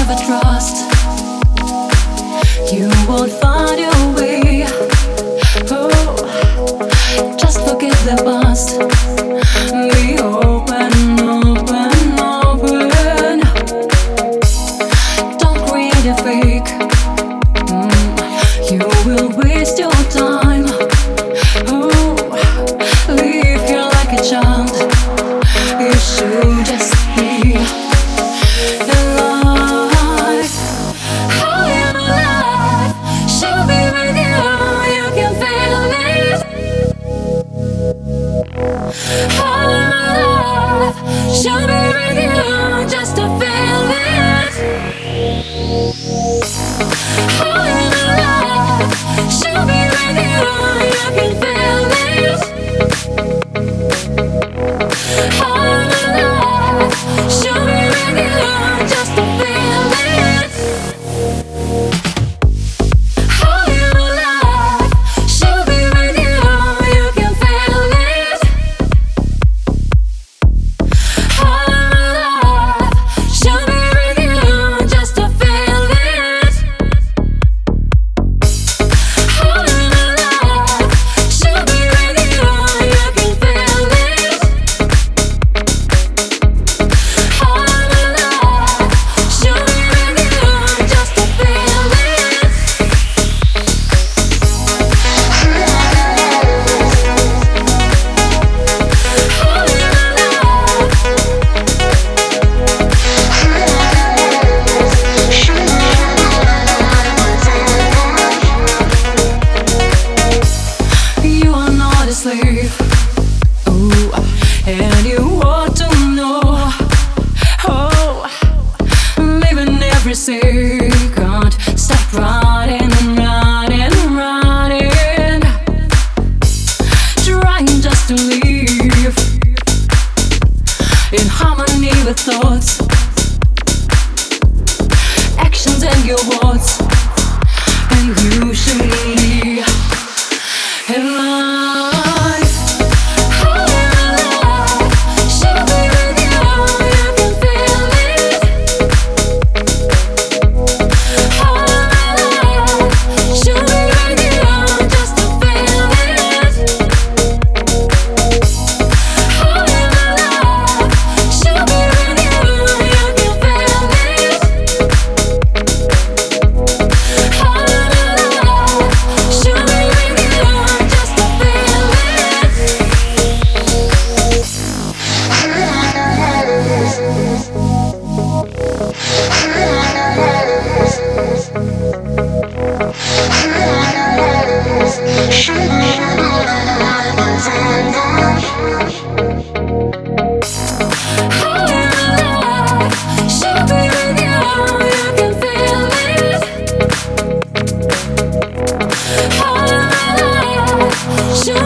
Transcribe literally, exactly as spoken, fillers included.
never trust. You won't find your way. Oh, just forget the past. Be open, open, open. Don't create a fake. Mm, you will waste your time. Oh, live here like a child. You should just be alive. I am alive. Should be with you. You can feel it. I am alive. Should be with you just to feel it. I am alive. Should be with you. You can feel it. I'm alive. Should be with you just to feel it. I am alive. Should be with you. You can feel it. I'm alive. Should be with you just to feel it. I am alive. Should be with you. You can feel it. I'm alive. Should be with you just to feel it. You are not a slave. Ooh, and you ought to know. Oh, living every second. Stop running, running, running. Trying just to live in harmony with thoughts, actions, and your words. And you should be alive. I am alive. Should be with you. You can feel it. I'm alive. Should be with you just to feel it. I am alive. Should be with you. You can feel it. I'm alive. Should be with you just to feel it. I am alive. Should be with you. You can feel it. I'm alive. Should